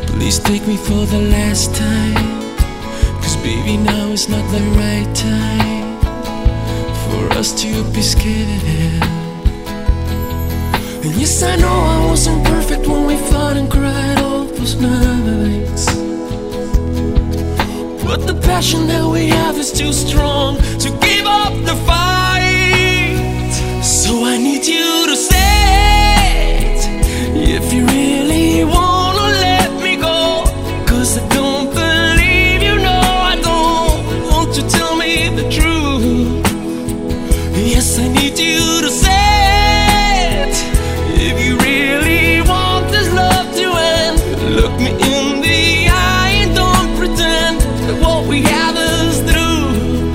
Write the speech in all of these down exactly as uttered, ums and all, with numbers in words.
Please take me for the last time, 'cause baby, now is not the right time for us to be scared. And yes, I know I wasn't perfect when we fought and cried all those nights, but the passion that we have is too strong to give up the fight. So I need you to say it, if you really wanna let me go, 'cause I don't believe you know I don't want to tell me the truth. Yes, I need you to say it, if you really want this love to end. Look me in the eye and don't pretend that what we have is through.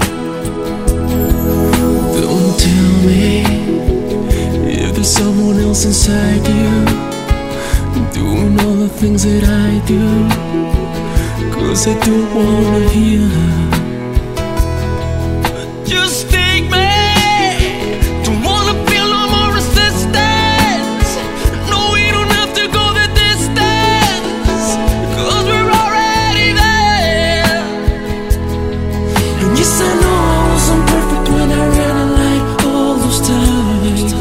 Don't tell me if there's someone else inside you doing all the things that I do, 'cause I don't wanna hear. Just take me. Don't wanna feel no more resistance. No, we don't have to go the distance, 'cause we're already there. And yes, I know I wasn't perfect when I ran a light all those times,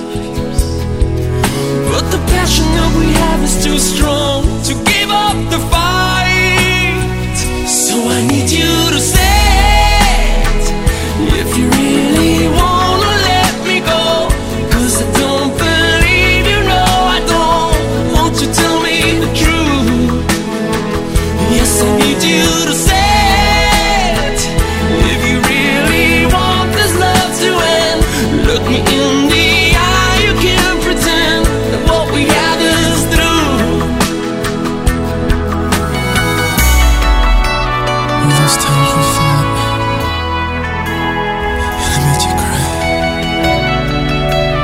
but the passion that we have is too strong to give up the fight. So I need you to say it, if you really wanna let me go, 'cause I don't believe you know I don't want to tell me the truth. Yes, I need you to say it, if you really want this love to end. Look me in the eye, you can't pretend that what we have is through. Those times we fought, and I made you cry.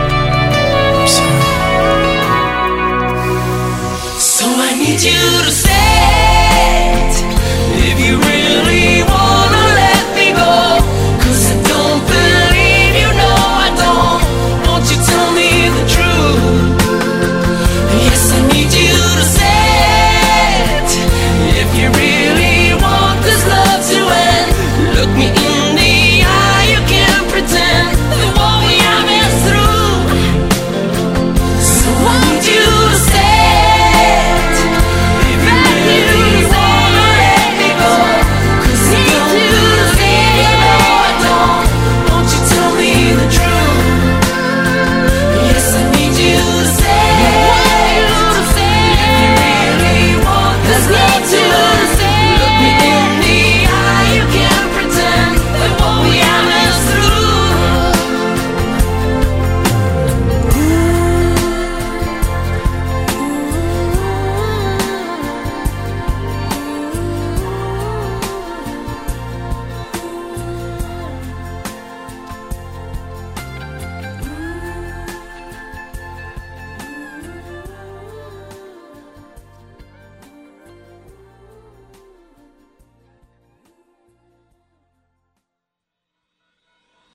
I'm sorry. So I need you to say